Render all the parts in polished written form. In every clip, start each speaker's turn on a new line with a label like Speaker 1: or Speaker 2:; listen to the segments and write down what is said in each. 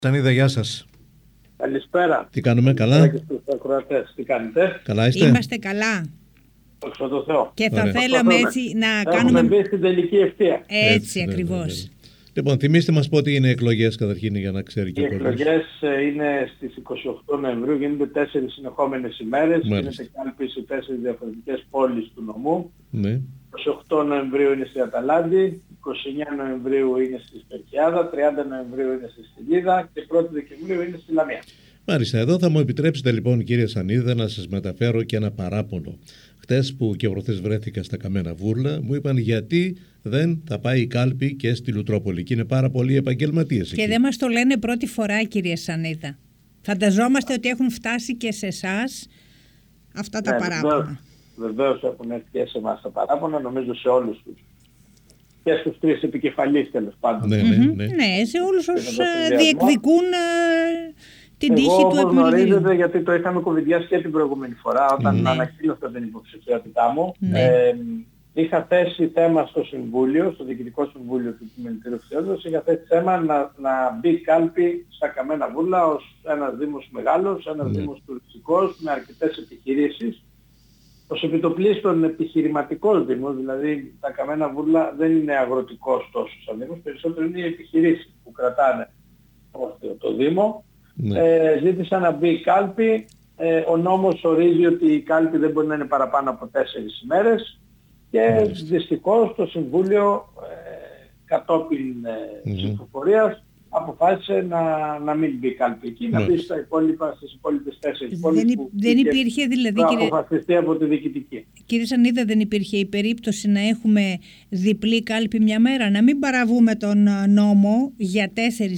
Speaker 1: Σανίδα, γεια σας.
Speaker 2: Καλησπέρα.
Speaker 1: Τι κάνουμε, καλά?
Speaker 2: Και στους ακροατές, τι κάνετε?
Speaker 1: Καλά είστε?
Speaker 3: Είμαστε καλά.
Speaker 2: Δόξα τω Θεώ.
Speaker 3: Και θα
Speaker 1: Ωραία.
Speaker 3: θέλαμε έτσι να
Speaker 2: Έχουμε
Speaker 3: κάνουμε
Speaker 2: μπει στην τελική ευθεία.
Speaker 3: έτσι
Speaker 1: ναι,
Speaker 3: ακριβώς.
Speaker 1: ναι. Λοιπόν, θυμίστε μας πότε είναι εκλογές καταρχήν για να ξέρει και
Speaker 2: Οι
Speaker 1: ο κόσμος.
Speaker 2: εκλογές είναι στις 28 Νοεμβρίου, γίνονται 4 συνεχόμενες ημέρες.
Speaker 1: Μάλιστα.
Speaker 2: Γίνεται κάλπη σε 4 διαφορετικές πόλεις του νομού.
Speaker 1: Ναι.
Speaker 2: 28 Νοεμβρίου είναι στη Αταλάντη, 29 Νοεμβρίου είναι στη Σπερκιάδα, 30 Νοεμβρίου είναι στη Στυλίδα και 1 Δεκεμβρίου είναι στη Λαμία.
Speaker 1: Μάλιστα, εδώ θα μου επιτρέψετε λοιπόν, κύριε Σανίδα, να σας μεταφέρω και ένα παράπονο. Χτες που και προχθές βρέθηκα στα Καμένα Βούρλα, μου είπαν γιατί δεν θα πάει η κάλπη και στη Λουτρόπολη. Και είναι πάρα πολλοί επαγγελματίες εκεί.
Speaker 3: Και δεν μας το λένε πρώτη φορά, κύριε Σανίδα. Φανταζόμαστε ότι έχουν φτάσει και σε εσάς αυτά τα παράπονα.
Speaker 2: Βεβαίως έχουν έρθει και σε εμάς τα παράπονα, νομίζω σε όλους τους. Και στους 3 επικεφαλείς τέλος πάντων.
Speaker 1: Ναι,
Speaker 3: Ναι, σε όλους όσους διεκδικούν την τύχη του
Speaker 2: Εγώ, όπως
Speaker 3: επιμελητηρίου.
Speaker 2: γνωρίζετε, γιατί το είχαμε κουβεντιάσει και την προηγούμενη φορά, όταν ανακοίνωσα την υποψηφιότητά μου, είχα θέσει θέμα στο Συμβούλιο, στο Διοικητικό Συμβούλιο του Επιμελητηρίου Φθιώδους, είχα θέσει θέμα να μπει κάλπη στα Καμένα Βούρλα ως ένας δήμος μεγάλος, ένας δήμος τουριστικός, με αρκετές επιχειρήσεις. Ως επιτοπλίστων επιχειρηματικός δήμος, δηλαδή τα Καμένα Βούρλα δεν είναι αγροτικός τόσο σαν δήμος, περισσότερο είναι οι επιχειρήσεις που κρατάνε το δήμο. Ζήτησα να μπει η κάλπη. Ο νόμος ορίζει ότι η κάλπη δεν μπορεί να είναι παραπάνω από 4 ημέρες και δυστυχώς το Συμβούλιο κατόπιν ψηφοφορίας αποφάσισε να μην μπει κάλπη εκεί, να μπει στις υπόλοιπες 4 πόλεις
Speaker 3: Δεν υπήρχε δηλαδή,
Speaker 2: που αποφασιστεί από τη διοικητική.
Speaker 3: Κύριε Σανίδα, δεν υπήρχε η περίπτωση να έχουμε διπλή κάλπη μια μέρα, να μην παραβούμε τον νόμο για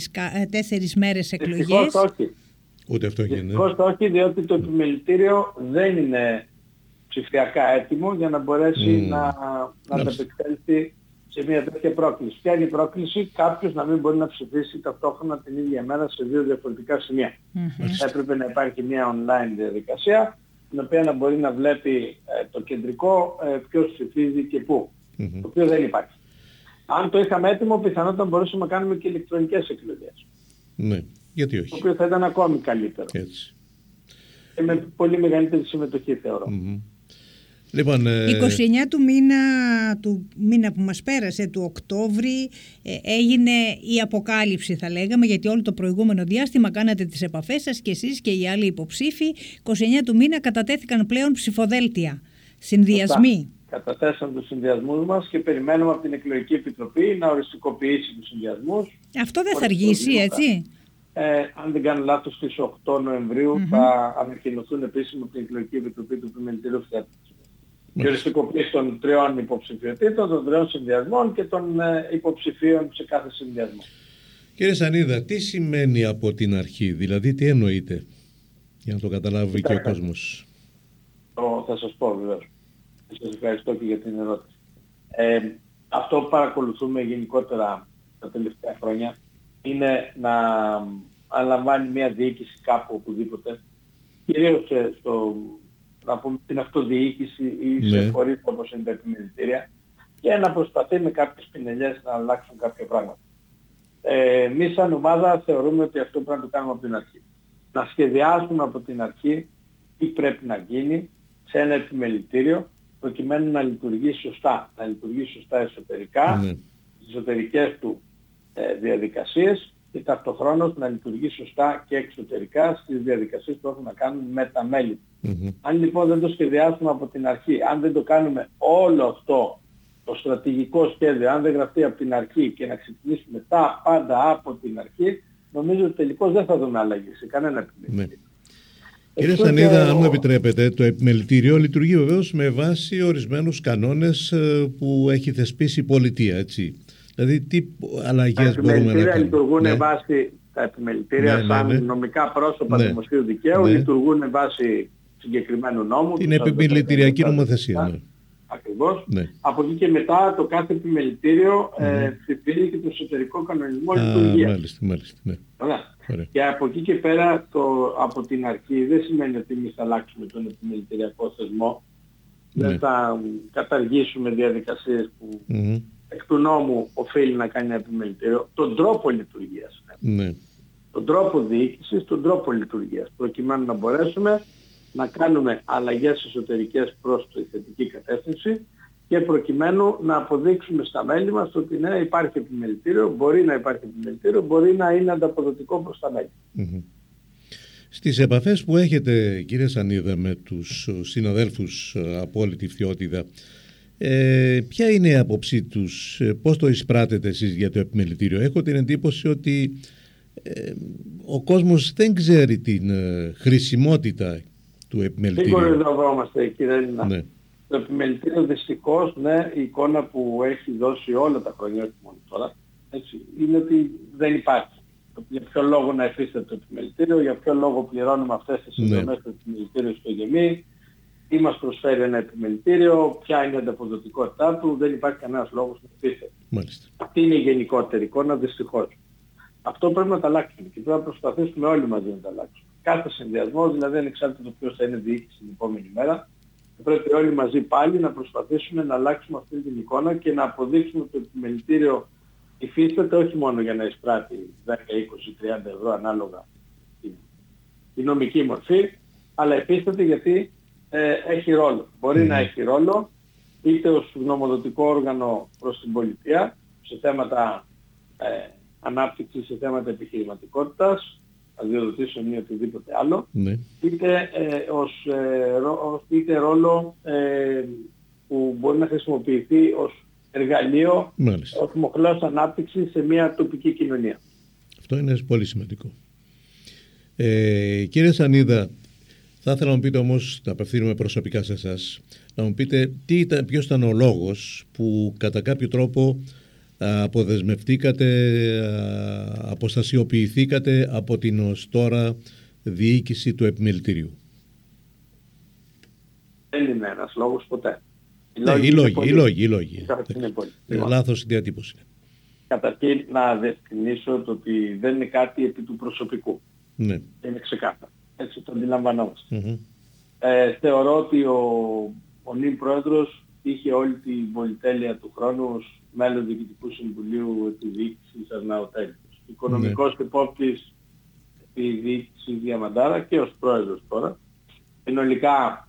Speaker 3: 4 μέρες εκλογές?
Speaker 2: Δυστυχώς όχι.
Speaker 1: Ούτε αυτό γίνεται.
Speaker 2: Δυστυχώς όχι, διότι το επιμελητήριο δεν είναι ψηφιακά έτοιμο για να μπορέσει να ανταπεξέλθει σε μια τέτοια πρόκληση. Ποια είναι η πρόκληση? Κάποιος να μην μπορεί να ψηφίσει ταυτόχρονα την ίδια μέρα σε 2 διαφορετικά σημεία. Έπρεπε να υπάρχει μια online διαδικασία, την οποία να μπορεί να βλέπει το κεντρικό ποιος ψηφίζει και πού. Το οποίο δεν υπάρχει. Αν το είχαμε έτοιμο, πιθανότατα μπορούσαμε να κάνουμε και ηλεκτρονικές εκλογές.
Speaker 1: Ναι, γιατί όχι.
Speaker 2: Το οποίο θα ήταν ακόμη καλύτερο.
Speaker 1: Έτσι.
Speaker 2: Και με πολύ μεγαλύτερη συμμετοχή, θεωρώ.
Speaker 1: Λοιπόν,
Speaker 3: 29 του μήνα που μας πέρασε, του Οκτώβρη, έγινε η αποκάλυψη, θα λέγαμε, γιατί όλο το προηγούμενο διάστημα κάνατε τις επαφές σας και εσείς και οι άλλοι υποψήφοι. 29 του μήνα κατατέθηκαν πλέον ψηφοδέλτια, συνδυασμοί.
Speaker 2: Καταθέσαμε τους συνδυασμούς μας και περιμένουμε από την Εκλογική Επιτροπή να οριστικοποιήσει τους συνδυασμούς.
Speaker 3: Αυτό δεν θα αργήσει, έτσι?
Speaker 2: Αν δεν κάνω λάθος, στις 8 Νοεμβρίου θα ανακοινωθούν επίσημα από την Εκλογική Επιτροπή του Επιμελητηρίου Φθιώδους. Η οριστικοποίηση των 3 υποψηφιωτήτων, των 3 συνδυασμών και των υποψηφίων σε κάθε συνδυασμό.
Speaker 1: Κύριε Σανίδα, τι σημαίνει από την αρχή, δηλαδή τι εννοείται, για να το καταλάβει και ο κόσμος?
Speaker 2: Θα σας πω βεβαίως. Σας ευχαριστώ και για την ερώτηση. Αυτό που παρακολουθούμε γενικότερα τα τελευταία χρόνια είναι να αναλαμβάνει μια διοίκηση κάπου οπουδήποτε, κυρίως να πούμε την αυτοδιοίκηση ή σε φορείς όπως είναι τα επιμελητήρια, και να προσπαθεί με κάποιες πινελιές να αλλάξουν κάποια πράγματα. Εμείς σαν ομάδα θεωρούμε ότι αυτό πρέπει να το κάνουμε από την αρχή. Να σχεδιάσουμε από την αρχή τι πρέπει να γίνει σε ένα επιμελητήριο προκειμένου να λειτουργήσει σωστά. Να λειτουργήσει σωστά εσωτερικά, τις εσωτερικές του διαδικασίες, και ταυτοχρόνως να λειτουργεί σωστά και εξωτερικά στις διαδικασίες που έχουν να κάνουν με τα μέλη. Αν λοιπόν δεν το σχεδιάσουμε από την αρχή, αν δεν το κάνουμε όλο αυτό το στρατηγικό σχέδιο, αν δεν γραφτεί από την αρχή και να ξεκινήσουμε τα πάντα από την αρχή, νομίζω ότι τελικώς δεν θα δούμε αλλαγή σε κανένα επιμελητήριο.
Speaker 1: Κύριε Σανίδα, αν μου επιτρέπετε, το επιμελητήριο λειτουργεί βεβαίως με βάση ορισμένους κανόνες που έχει θεσπίσει η πολιτεία, έτσι. Δηλαδή, τι αλλαγές μπορούμε να κάνουμε?
Speaker 2: Λειτουργούν βάσει, τα επιμελητήρια σαν νομικά πρόσωπα δημοσίου δικαίου, λειτουργούν βάσει συγκεκριμένου νόμου.
Speaker 1: Την επιμελητηριακή νομοθεσία.
Speaker 2: Ακριβώς. Από εκεί και μετά το κάθε επιμελητήριο ψηφίζει και το εσωτερικό κανονισμό λειτουργίας.
Speaker 1: Μάλιστα.
Speaker 2: Και από εκεί και πέρα από την αρχή δεν σημαίνει ότι εμείς θα αλλάξουμε τον επιμελητηριακό θεσμό. Δεν θα καταργήσουμε διαδικασίες που εκ του νόμου οφείλει να κάνει ένα επιμελητήριο. Τον τρόπο λειτουργίας. τον τρόπο διοίκησης, τον τρόπο λειτουργίας, προκειμένου να μπορέσουμε να κάνουμε αλλαγές εσωτερικές προς τη θετική κατεύθυνση και προκειμένου να αποδείξουμε στα μέλη μας ότι ναι, υπάρχει επιμελητήριο, μπορεί να υπάρχει επιμελητήριο, μπορεί να είναι ανταποδοτικό προς τα μέλη.
Speaker 1: Στις επαφές που έχετε, κύριε Σανίδα, με τους συναδέλφους από όλη τη Φθιώτιδα, ποια είναι η άποψή τους, πώς το εισπράτετε εσείς για το επιμελητήριο? Έχω την εντύπωση ότι ο κόσμος δεν ξέρει την χρησιμότητα του επιμελητήριου.
Speaker 2: Δεν κοροϊδευόμαστε, κύριε Έλληνα. Ναι. Το επιμελητήριο δυστυχώς, ναι, η εικόνα που έχει δώσει όλα τα χρόνια, όχι μόνο τώρα, έτσι, είναι ότι δεν υπάρχει. Για ποιο λόγο να εφίσταται το επιμελητήριο, για ποιο λόγο πληρώνουμε αυτές τις συνδρομές του επιμελητήριου στο ΓΕΜΗ, τι μας προσφέρει ένα επιμελητήριο, ποια είναι η ανταποδοτικότητά του, δεν υπάρχει κανένας λόγος να εφίσταται. Αυτή είναι η γενικότερη εικόνα, δυστυχώς. Αυτό πρέπει να τα αλλάξουμε και πρέπει να προσπαθήσουμε όλοι μαζί να τα αλλάξουμε. Κάθε συνδυασμός, δηλαδή ανεξάρτητα το ποιος θα είναι διοίκηση την επόμενη μέρα, πρέπει όλοι μαζί πάλι να προσπαθήσουμε να αλλάξουμε αυτή την εικόνα και να αποδείξουμε ότι το επιμελητήριο υφίσταται όχι μόνο για να εισπράττει 10, 20, 30 ευρώ ανάλογα η νομική μορφή, αλλά υφίσταται γιατί έχει ρόλο. Μπορεί να έχει ρόλο είτε ως γνωμοδοτικό όργανο προς την πολιτεία σε θέματα ανάπτυξης, σε θέματα επιχειρηματικότητας, αδειοδοτήσεων ή οτιδήποτε άλλο, είτε ρόλο που μπορεί να χρησιμοποιηθεί ως εργαλείο, ως μοχλός ανάπτυξης σε μια τοπική κοινωνία.
Speaker 1: Αυτό είναι πολύ σημαντικό. Κύριε Σανίδα, θα ήθελα να μου πείτε όμως, να απευθύνουμε προσωπικά σε εσάς, να μου πείτε ποιος ήταν ο λόγος που κατά κάποιο τρόπο αποδεσμευτήκατε, αποστασιοποιηθήκατε από την ως τώρα διοίκηση του επιμελητηρίου.
Speaker 2: Δεν είναι ένας λόγος ποτέ.
Speaker 1: Οι λόγοι. Λάθος διατύπωση.
Speaker 2: Καταρχήν να διευκρινίσω το ότι δεν είναι κάτι επί του προσωπικού.
Speaker 1: Ναι.
Speaker 2: Είναι ξεκάθαρο. Έτσι το αντιλαμβανόμαστε. Θεωρώ ότι ο νυν πρόεδρος είχε όλη την πολυτέλεια του χρόνου ως μέλος Διοικητικού Συμβουλίου της Διοίκησης Αρναοτέλειας. Οικονομικός υπόπτης τη Διοίκηση Διαμαντάρα και ως πρόεδρος τώρα. Συνολικά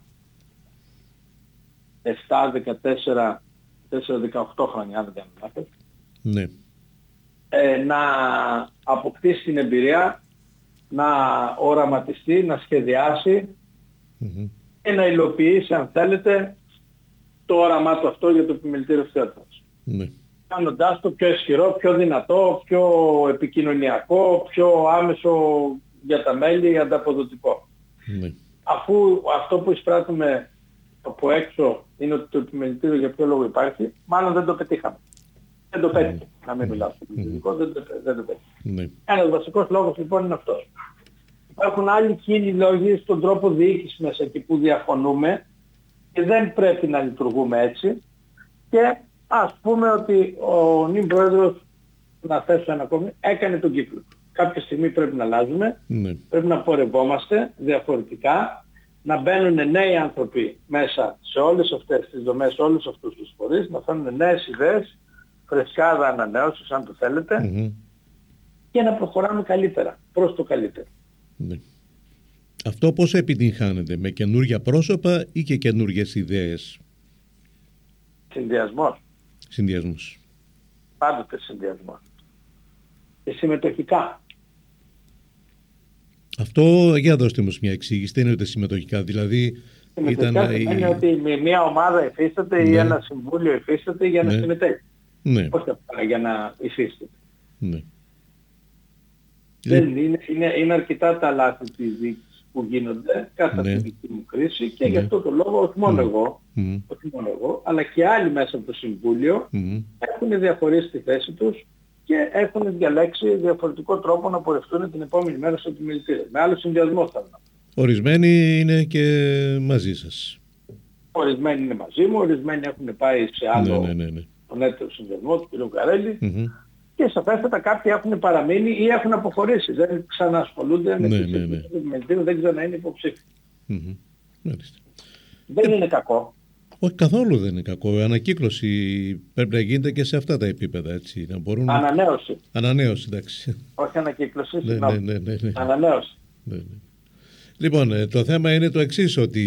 Speaker 2: 7, 14, 18 χρόνια, αν δεν κάνω λάθος.
Speaker 1: Ναι.
Speaker 2: Να αποκτήσει την εμπειρία, να οραματιστεί, να σχεδιάσει και να υλοποιήσει, αν θέλετε, το όραμά του αυτό για το επιμελητήριο Φθιώτιδας.
Speaker 1: Ναι.
Speaker 2: Κάνοντάς το πιο ισχυρό, πιο δυνατό, πιο επικοινωνιακό, πιο άμεσο για τα μέλη, ανταποδοτικό.
Speaker 1: Ναι.
Speaker 2: Αφού αυτό που εισπράττουμε από έξω είναι ότι το επιμελητήριο για ποιο λόγο υπάρχει, μάλλον δεν το πετύχαμε. Δεν το πέτυχε. Να μην μιλάω στο πολιτικό, δεν το πέτυχε. Ένας βασικός λόγος λοιπόν είναι αυτός. Υπάρχουν άλλοι κύριοι λόγοι στον τρόπο διοίκησης μέσα εκεί που διαφωνούμε και δεν πρέπει να λειτουργούμε έτσι. Και ας πούμε ότι ο νυν πρόεδρος, να θέσω ένα ακόμη, έκανε τον κύκλο. Κάποια στιγμή πρέπει να αλλάζουμε, πρέπει να πορευόμαστε διαφορετικά, να μπαίνουν νέοι άνθρωποι μέσα σε όλες αυτές τις δομές, σε όλους αυτούς τους φορείς, να φέρνουν νέες ιδέες, φρεσκάδα ανανέωσης αν το θέλετε, και να προχωράμε καλύτερα, προς το καλύτερο.
Speaker 1: Ναι. Αυτό πώς επιτυγχάνεται, με καινούργια πρόσωπα ή και καινούργιες ιδέες?
Speaker 2: Συνδυασμός. Πάντοτε συνδυασμός. Και συμμετοχικά.
Speaker 1: Αυτό, για δώστε μας μια εξήγηση, δεν είναι ούτε συμμετοχικά, δηλαδή
Speaker 2: είναι ότι μια ομάδα υφίσταται ή ένα συμβούλιο υφίσταται για να συμμετέχει.
Speaker 1: Ναι.
Speaker 2: Όχι απλά για να υφίσταται.
Speaker 1: Ναι.
Speaker 2: Είναι αρκετά τα λάθη της διοίκησης που γίνονται κατά τη δική μου κρίση και γι' αυτό το λόγο όχι μόνο εγώ, αλλά και άλλοι μέσα από το Συμβούλιο έχουν διαχωρίσει τη θέση τους και έχουν διαλέξει διαφορετικό τρόπο να πορευτούν την επόμενη μέρα στο επιμελητήριο. Με άλλο συνδυασμό θα είναι.
Speaker 1: Ορισμένοι είναι και μαζί σας.
Speaker 2: Ορισμένοι είναι μαζί μου, ορισμένοι έχουν πάει σε άλλο τον έτερο συνδυασμό του κ. Καρέλη. Και σαφέστατα κάποιοι έχουν παραμείνει ή έχουν αποχωρήσει. Δεν ξανασχολούνται με το επιμελητήριο, δεν ξανά είναι υποψήφιοι. Δεν είναι κακό.
Speaker 1: Όχι, καθόλου δεν είναι κακό. Η ανακύκλωση πρέπει να γίνεται και σε αυτά τα επίπεδα. Έτσι, να μπορούν...
Speaker 2: Ανανέωση.
Speaker 1: Ανανέωση, εντάξει.
Speaker 2: Όχι ανακύκλωση,
Speaker 1: Ναι.
Speaker 2: ανανέωση.
Speaker 1: Ναι. Λοιπόν, το θέμα είναι το εξής, ότι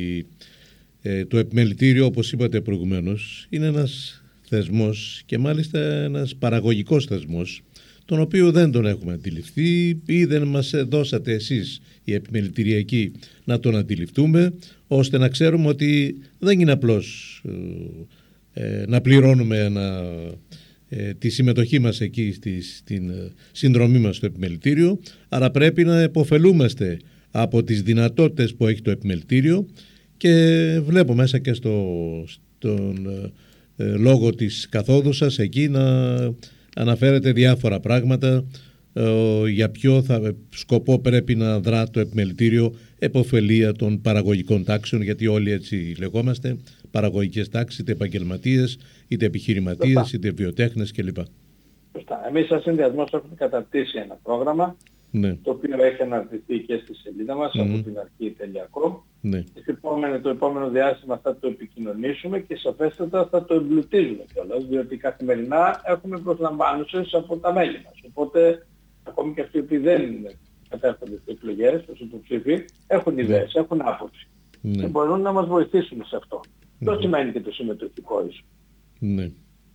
Speaker 1: το επιμελητήριο, όπως είπατε προηγουμένως, είναι ένας θεσμός και μάλιστα ένας παραγωγικός θεσμός, τον οποίο δεν τον έχουμε αντιληφθεί ή δεν μας δώσατε εσείς οι επιμελητηριακοί να τον αντιληφθούμε, ώστε να ξέρουμε ότι δεν είναι απλώς να πληρώνουμε τη συμμετοχή μας εκεί στην συνδρομή μας στο επιμελητήριο, αλλά πρέπει να επωφελούμαστε από τις δυνατότητες που έχει το επιμελητήριο, και βλέπω μέσα και στον λόγο της καθόδου σας εκεί να αναφέρετε διάφορα πράγματα για ποιο σκοπό πρέπει να δρά το επιμελητήριο, επωφελία των παραγωγικών τάξεων, γιατί όλοι έτσι λεγόμαστε, παραγωγικές τάξεις, είτε επαγγελματίες, είτε επιχειρηματίες, είτε βιοτέχνες κλπ.
Speaker 2: Εμείς σαν συνδυασμός έχουμε καταρτήσει ένα πρόγραμμα,
Speaker 1: ναι,
Speaker 2: το οποίο έχει αναρτηθεί και στη σελίδα μας από την αρχή τελειακό.
Speaker 1: Ναι.
Speaker 2: Το επόμενο διάστημα θα το επικοινωνήσουμε και σαφέστατα θα το εμπλουτίζουμε κιόλας, διότι καθημερινά έχουμε προσλαμβάνουσες από τα μέλη μας. Οπότε ακόμη και αυτοί που δεν κατέρχονται στις εκλογές, ως υποψήφοι, έχουν ιδέες, έχουν άποψη.
Speaker 1: Ναι.
Speaker 2: Και μπορούν να μας βοηθήσουν σε αυτό. Αυτό σημαίνει και το συμμετοχικό ίσο.
Speaker 1: Ναι.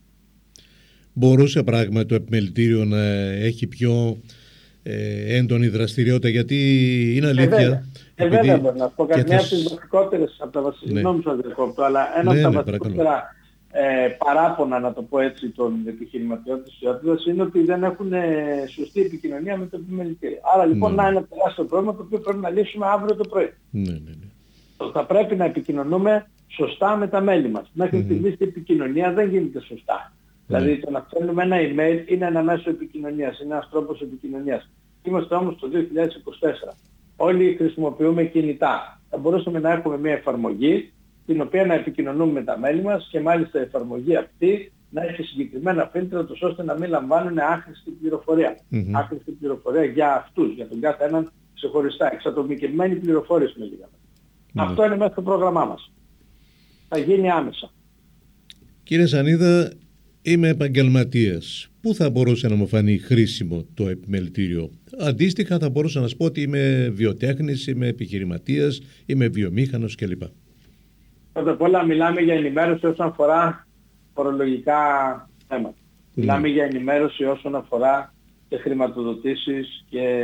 Speaker 1: Μπορούσε πράγματι το επιμελητήριο να έχει πιο έντονη δραστηριότητα, γιατί είναι αλήθεια.
Speaker 2: Βέβαια, μπορώ να πω κάτι από τις βασικότερες, από τα βασικότερα, αλλά ένα από τα βασικότερα παράπονα, να το πω έτσι, των επιχειρηματιών της ιδιότητας είναι ότι δεν έχουν σωστή επικοινωνία με το επιμελητήριο. Άρα λοιπόν να είναι ένα τεράστιο πρόβλημα το οποίο πρέπει να λύσουμε αύριο το πρωί.
Speaker 1: Ναι.
Speaker 2: Θα πρέπει να επικοινωνούμε σωστά με τα μέλη μας. Μέχρι στιγμής η επικοινωνία δεν γίνεται σωστά. Δηλαδή το να στέλνουμε ένα email είναι ένα μέσο επικοινωνίας, είναι ένας τρόπος επικοινωνίας. Είμαστε όμως το 2024. Όλοι χρησιμοποιούμε κινητά. Θα μπορούσαμε να έχουμε μια εφαρμογή την οποία να επικοινωνούμε με τα μέλη μας και μάλιστα η εφαρμογή αυτή να έχει συγκεκριμένα φίλτρα ώστε να μην λαμβάνουν άχρηστη πληροφορία. Άχρηστη πληροφορία για αυτούς, για τον κάθε έναν ξεχωριστά. Εξατομικευμένη πληροφόρηση με λίγα. Αυτό είναι μέσα στο πρόγραμμά μας. Θα γίνει άμεσα.
Speaker 1: Κύριε Σανίδα, είμαι επαγγελματίας. Πού θα μπορούσε να μου φανεί χρήσιμο το επιμελητήριο? Αντίστοιχα θα μπορούσα να σας πω ότι είμαι βιοτέχνης, είμαι επιχειρηματίας, είμαι βιομήχανος κλπ.
Speaker 2: Πρώτα απ' όλα μιλάμε για ενημέρωση όσον αφορά φορολογικά θέματα. Μιλάμε για ενημέρωση όσον αφορά και χρηματοδοτήσεις και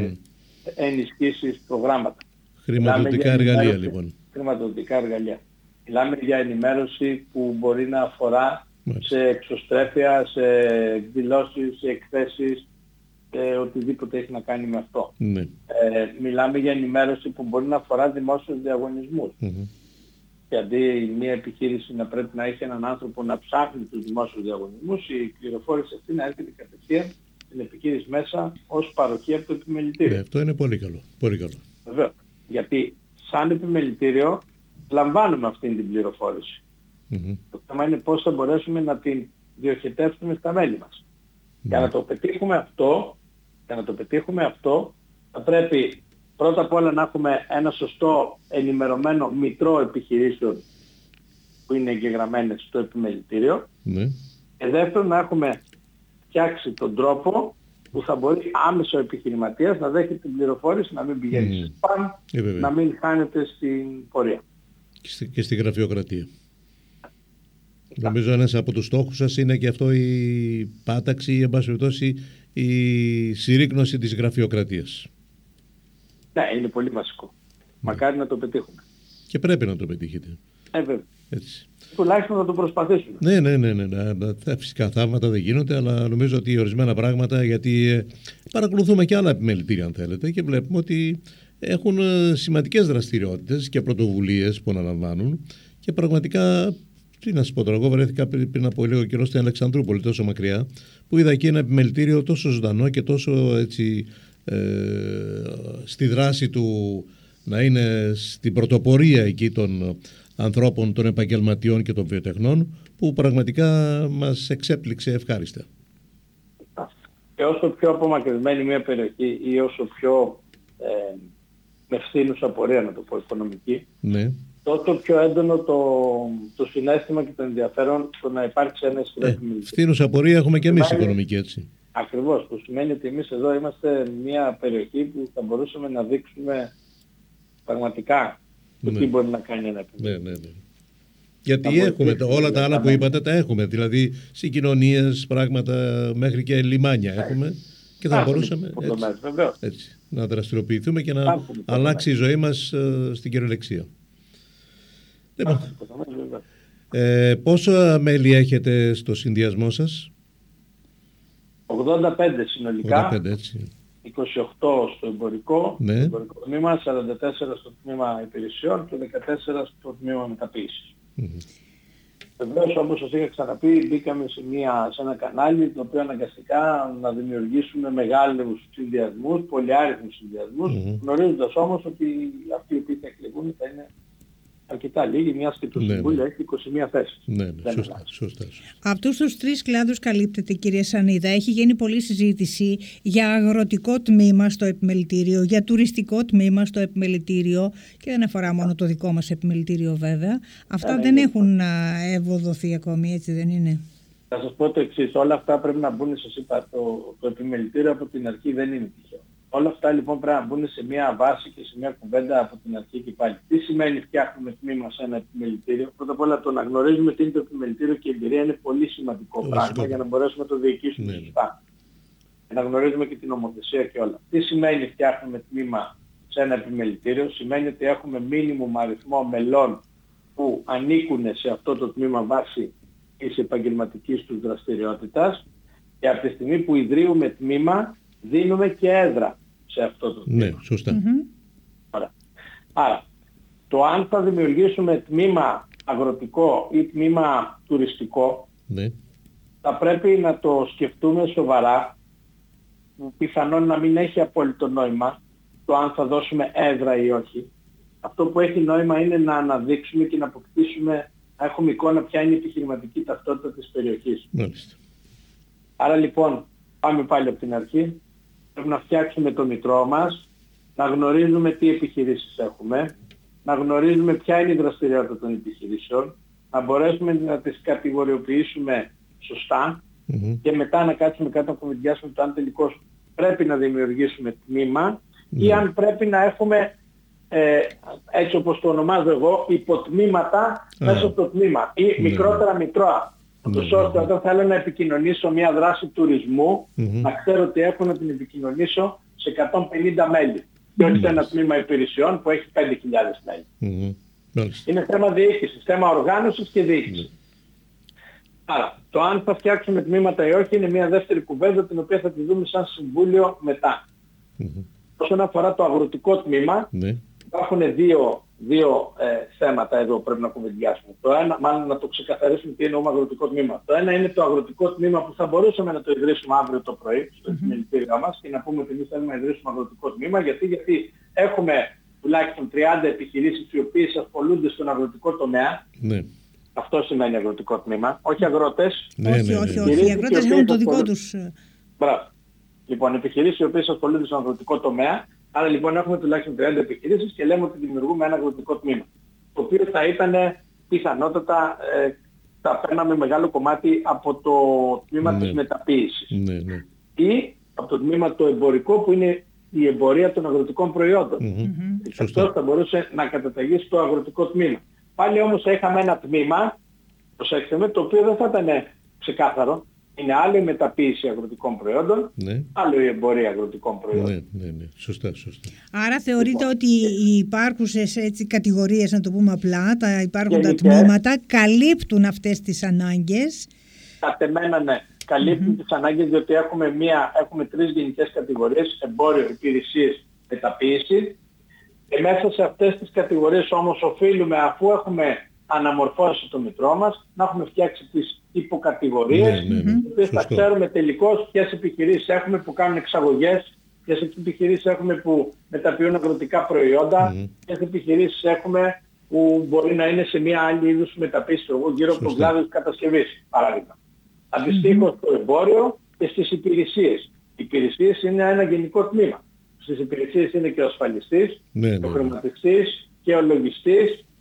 Speaker 2: ενισχύσεις προγράμματα.
Speaker 1: Χρηματοδοτικά εργαλεία λοιπόν.
Speaker 2: Χρηματοδοτικά εργαλεία. Μιλάμε για ενημέρωση που μπορεί να αφορά σε εξωστρέφεια, σε εκδηλώσεις, σε εκθέσεις, οτιδήποτε έχει να κάνει με αυτό.
Speaker 1: Ναι.
Speaker 2: Μιλάμε για ενημέρωση που μπορεί να αφορά δημόσιους διαγωνισμούς. Και αντί μια επιχείρηση να πρέπει να έχει έναν άνθρωπο να ψάχνει τους δημόσιους διαγωνισμούς, η πληροφόρηση αυτή να έρχεται κατευθείαν στην επιχείρηση μέσα ως παροχή από το επιμελητήριο.
Speaker 1: Αυτό είναι πολύ καλό. Πολύ καλό.
Speaker 2: Βεβαίως. Γιατί σαν επιμελητήριο λαμβάνουμε αυτή την πληροφόρηση. Το θέμα είναι πώς θα μπορέσουμε να την διοχετεύσουμε στα μέλη μας. Για να το πετύχουμε αυτό, θα πρέπει πρώτα απ' όλα να έχουμε ένα σωστό ενημερωμένο μητρό επιχειρήσεων που είναι εγγεγραμμένες στο επιμελητήριο. Και δεύτερον, να έχουμε φτιάξει τον τρόπο που θα μπορεί άμεσα ο επιχειρηματίας να δέχεται την πληροφόρηση, να μην πηγαίνει σε σπαμ, να μην χάνεται στην πορεία.
Speaker 1: Και στη γραφειοκρατία. Νομίζω ένας από τους στόχους σας είναι και αυτό η πάταξη ή εν πάση περιπτώσει η συρρίκνωση της γραφειοκρατίας.
Speaker 2: Ναι, είναι πολύ βασικό. Μακάρι να το πετύχουμε.
Speaker 1: Και πρέπει να το πετύχετε.
Speaker 2: Βέβαια.
Speaker 1: Έτσι.
Speaker 2: Τουλάχιστον να το προσπαθήσουμε.
Speaker 1: Ναι. Φυσικά θαύματα δεν γίνονται, αλλά νομίζω ότι ορισμένα πράγματα, γιατί παρακολουθούμε και άλλα επιμελητήρια αν θέλετε και βλέπουμε ότι έχουν σημαντικές δραστηριότητες και πρωτοβουλίες που αναλαμβάνουν και πραγματικά, τι να σας πω τώρα, εγώ βρέθηκα πριν από λίγο καιρό στην Αλεξανδρούπολη, τόσο μακριά, που είδα εκεί ένα επιμελητήριο τόσο ζωντανό και τόσο έτσι στη δράση του να είναι στην πρωτοπορία εκεί των ανθρώπων, των επαγγελματιών και των βιοτεχνών, που πραγματικά μας εξέπληξε ευχάριστα.
Speaker 2: Και όσο πιο απομακρυσμένη μια περιοχή ή όσο πιο με ευθύνουσα πορεία, να το πω, οικονομική, τόσο πιο έντονο το συναίσθημα και το ενδιαφέρον στο να υπάρξει ένα ισχυρό επιμελητήριο.
Speaker 1: Φθήνουσα πορεία έχουμε και εμείς οικονομική, έτσι.
Speaker 2: Ακριβώς, που σημαίνει ότι εμείς εδώ είμαστε μια περιοχή που θα μπορούσαμε να δείξουμε πραγματικά το τι μπορεί να κάνει ένα επιμελητήριο.
Speaker 1: Ναι. Γιατί έχουμε όλα τα άλλα που είπατε, τα έχουμε. Δηλαδή συγκοινωνίες, πράγματα, μέχρι και λιμάνια έχουμε και θα μπορούσαμε έτσι να δραστηριοποιηθούμε και να αλλάξει η ζωή μας στην κυριολεξία. Πόσα μέλη έχετε στο συνδυασμό σας?
Speaker 2: 85 συνολικά,
Speaker 1: 85, έτσι.
Speaker 2: 28 στο εμπορικό,
Speaker 1: ναι.
Speaker 2: Στο εμπορικό τμήμα, 44 στο τμήμα υπηρεσιών και 14 στο τμήμα μεταποίησης. Βεβαίως, όπως σας είχα ξαναπεί, μπήκαμε σε ένα κανάλι το οποίο αναγκαστικά να δημιουργήσουμε μεγάλους συνδυασμούς, πολυάριθμους συνδυασμούς, γνωρίζοντας όμως ότι αυτοί οι οποίοι θα εκλεγούν θα είναι αρκετά λίγοι, μιας και το Συμβούλιο έχει 21 θέσεις.
Speaker 1: Ναι, σωστά.
Speaker 3: Αυτούς τους 3 κλάδους καλύπτεται, κύριε Σανίδα. Έχει γίνει πολλή συζήτηση για αγροτικό τμήμα στο επιμελητήριο, για τουριστικό τμήμα στο επιμελητήριο και δεν αφορά μόνο το δικό μας επιμελητήριο βέβαια. Αυτά δεν έχουν ευοδοθεί ακόμη, έτσι δεν είναι?
Speaker 2: Θα σας πω το εξής, όλα αυτά πρέπει να μπουν, σας είπα, το επιμελητήριο από την αρχή δεν είναι τυχαίο. Όλα αυτά λοιπόν πρέπει να μπουν σε μια βάση και σε μια κουβέντα από την αρχή και πάλι. Τι σημαίνει φτιάχνουμε τμήμα σε ένα επιμελητήριο? Πρώτα απ' όλα το να γνωρίζουμε τι είναι το επιμελητήριο και η εμπειρία είναι πολύ σημαντικό πράγμα για να μπορέσουμε να το διοικήσουμε σωστά. Και να γνωρίζουμε και την νομοθεσία και όλα. Τι σημαίνει φτιάχνουμε τμήμα σε ένα επιμελητήριο? Σημαίνει ότι έχουμε μίνιμουμ αριθμό μελών που ανήκουν σε αυτό το τμήμα βάση της επαγγελματικής τους δραστηριότητας και από τη στιγμή που ιδρύουμε τμήμα δίνουμε και έδρα σε αυτό το τμήμα.
Speaker 1: Ναι, σωστά.
Speaker 2: Άρα, το αν θα δημιουργήσουμε τμήμα αγροτικό ή τμήμα τουριστικό, θα πρέπει να το σκεφτούμε σοβαρά, πιθανόν να μην έχει απόλυτο νόημα το αν θα δώσουμε έδρα ή όχι. Αυτό που έχει νόημα είναι να αναδείξουμε και να αποκτήσουμε, να έχουμε εικόνα ποια είναι η επιχειρηματική ταυτότητα της περιοχής.
Speaker 1: Μάλιστα.
Speaker 2: Άρα λοιπόν, πάμε πάλι από την αρχή. Πρέπει να φτιάξουμε το μητρό μας, να γνωρίζουμε τι επιχειρήσεις έχουμε, να γνωρίζουμε ποια είναι η δραστηριότητα των επιχειρήσεων, να μπορέσουμε να τις κατηγοριοποιήσουμε σωστά και μετά να κάτσουμε κάτω να κουβεντιάσουμε το αν τελικώς πρέπει να δημιουργήσουμε τμήμα ή αν πρέπει να έχουμε, έτσι όπως το ονομάζω εγώ, υποτμήματα μέσα από το τμήμα ή μικρότερα μητρώα. Ώστε όταν θέλω να επικοινωνήσω μια δράση τουρισμού, να ξέρω ότι έχω να την επικοινωνήσω σε 150 μέλη. Και όχι σε ένα τμήμα υπηρεσιών που έχει 5.000 μέλη. Είναι θέμα διοίκησης, θέμα οργάνωσης και διοίκησης. Άρα, το αν θα φτιάξουμε τμήματα ή όχι είναι μια δεύτερη κουβέντα την οποία θα τη δούμε σαν συμβούλιο μετά. Όσον αφορά το αγροτικό τμήμα, υπάρχουν δύο θέματα εδώ που πρέπει να κουβεντιάσουμε. Το ένα, μάλλον να το ξεκαθαρίσουμε τι εννοούμε αγροτικό τμήμα. Το ένα είναι το αγροτικό τμήμα που θα μπορούσαμε να το ιδρύσουμε αύριο το πρωί στο επιμελητήριο μας και να πούμε ότι εμείς θέλουμε να ιδρύσουμε αγροτικό τμήμα. Γιατί έχουμε τουλάχιστον 30 επιχειρήσεις οι οποίες ασχολούνται στον αγροτικό τομέα. Αυτό σημαίνει αγροτικό τμήμα. Όχι αγρότες.
Speaker 3: Όχι. Οι αγρότες έχουν το δικό τους.
Speaker 2: Μπράβο. Λοιπόν, επιχειρήσεις οι οποίες ασχολούνται στον αγροτικό τομέα. Άρα λοιπόν έχουμε τουλάχιστον 30 επιχειρήσεις και λέμε ότι δημιουργούμε ένα αγροτικό τμήμα. Το οποίο θα ήταν πιθανότατα, θα παίρναμε μεγάλο κομμάτι από το τμήμα της μεταποίησης. Ή από το τμήμα το εμπορικό που είναι η εμπορία των αγροτικών προϊόντων. Αυτό θα μπορούσε να καταταγεί στο αγροτικό τμήμα. Πάλι όμως θα είχαμε ένα τμήμα, προσέξτε με, το οποίο δεν θα ήταν ξεκάθαρο. Είναι άλλο η μεταποίηση αγροτικών προϊόντων, άλλο η εμπορία αγροτικών προϊόντων.
Speaker 1: Σωστά.
Speaker 3: Άρα θεωρείτε ότι οι υπάρχουσες κατηγορίες, να το πούμε απλά, τα υπάρχοντα τμήματα καλύπτουν αυτές τις ανάγκες?
Speaker 2: Κατ' εμένα ναι, καλύπτουν τις ανάγκες, διότι έχουμε 3 γενικές κατηγορίες, εμπόριο, υπηρεσίες, μεταποίηση. Και μέσα σε αυτές τις κατηγορίες όμως οφείλουμε, αφού έχουμε αναμορφώσει το μητρό μας, να έχουμε φτιάξει τις υποκατηγορίες, οι οποίες θα ξέρουμε τελικώς ποιες επιχειρήσεις έχουμε που κάνουν εξαγωγές, ποιες επιχειρήσεις έχουμε που μεταποιούν αγροτικά προϊόντα, ποιες επιχειρήσεις έχουμε που μπορεί να είναι σε μια άλλη είδους μεταποίηση γύρω από τον κλάδο της κατασκευής, παράδειγμα. Αντιστοίχως στο εμπόριο και στις υπηρεσίες. Οι υπηρεσίες είναι ένα γενικό τμήμα. Στις υπηρεσίες είναι και ο ασφαλιστής, ο χρηματιστής και ο λογιστής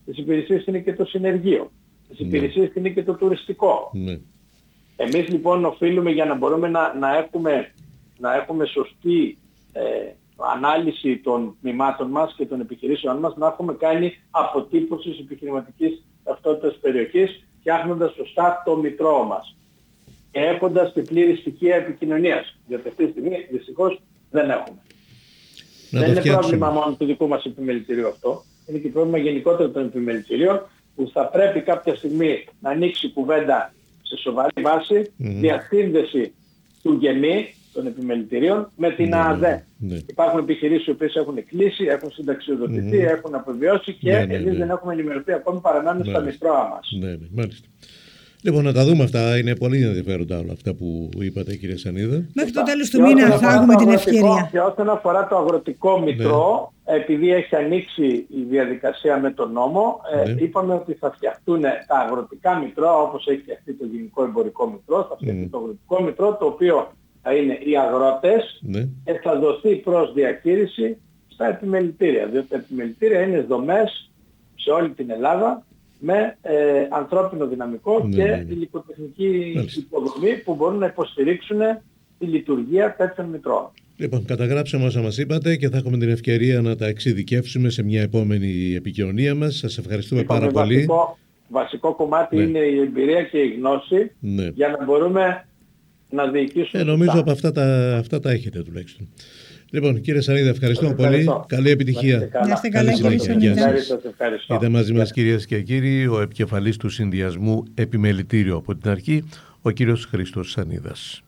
Speaker 2: τις υπηρεσίες είναι και το συνεργείο, τις υπηρεσίες είναι και το τουριστικό. Εμείς λοιπόν οφείλουμε, για να μπορούμε να έχουμε σωστή ανάλυση των τμήματων μας και των επιχειρήσεων μας, να έχουμε κάνει αποτύπωση της επιχειρηματικής ταυτότητας της περιοχής, φτιάχνοντας σωστά το μητρό μας και έχοντας την πλήρη στοιχεία επικοινωνίας. Διότι αυτή τη στιγμή δυστυχώς δεν έχουμε. Δεν είναι πρόβλημα μόνο του δικού μας επιμελητηρίου αυτό, είναι και πρόβλημα γενικότερα των επιμελητηρίων, που θα πρέπει κάποια στιγμή να ανοίξει κουβέντα σε σοβαρή βάση, διασύνδεση του ΓΕΜΗ των επιμελητηρίων με την ΑΑΔΕ. Υπάρχουν επιχειρήσεις οι οποίες έχουν κλείσει, έχουν συνταξιοδοτηθεί, έχουν αποβιώσει και εμείς δεν έχουμε ενημερωθεί ακόμη παρά να είναι στα μητρώα μας.
Speaker 1: Μάλιστα. Λοιπόν, να τα δούμε αυτά. Είναι πολύ ενδιαφέροντα όλα αυτά που είπατε, κύριε Σανίδα.
Speaker 3: Μέχρι το τέλος του μήνα θα έχουμε την ευκαιρία.
Speaker 2: Και όσον αφορά το αγροτικό μητρό, επειδή έχει ανοίξει η διαδικασία με τον νόμο, είπαμε ότι θα φτιαχτούν τα αγροτικά μητρώα, όπως έχει φτιαχτεί το γενικό εμπορικό μητρό, θα φτιαχτεί το αγροτικό μητρό, το οποίο θα είναι οι αγρότες και θα δοθεί προς διαχείριση στα επιμελητήρια. Διότι τα επιμελητήρια είναι δομές σε όλη την Ελλάδα με ανθρώπινο δυναμικό και υλικοτεχνική υποδομή που μπορούν να υποστηρίξουν τη λειτουργία τέτοιων μητρώων.
Speaker 1: Λοιπόν, καταγράψαμε όσα μας είπατε και θα έχουμε την ευκαιρία να τα εξειδικεύσουμε σε μια επόμενη επικοινωνία μας. Σας ευχαριστούμε πάρα πολύ.
Speaker 2: Βασικό κομμάτι είναι η εμπειρία και η γνώση για να μπορούμε να διοικήσουμε.
Speaker 1: Νομίζω από αυτά τα έχετε τουλάχιστον. Λοιπόν, κύριε Σανίδα, ευχαριστώ πολύ. Καλή επιτυχία.
Speaker 3: Καλή συνέχεια.
Speaker 1: Ήταν μαζί μας, κυρίες και κύριοι, ο επικεφαλής του Συνδυασμού Επιμελητήριο από την αρχή, ο κύριος Χρήστος Σανίδας.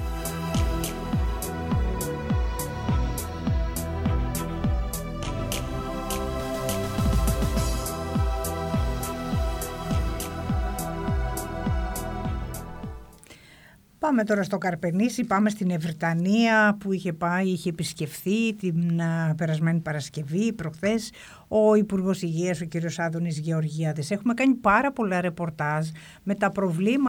Speaker 3: Πάμε τώρα στο Καρπενήσι, πάμε στην Ευρυτανία που είχε επισκεφθεί την περασμένη Παρασκευή, προχθές, ο Υπουργός Υγείας, ο κ. Άδωνης Γεωργιάδης. Έχουμε κάνει πάρα πολλά ρεπορτάζ με τα προβλήματα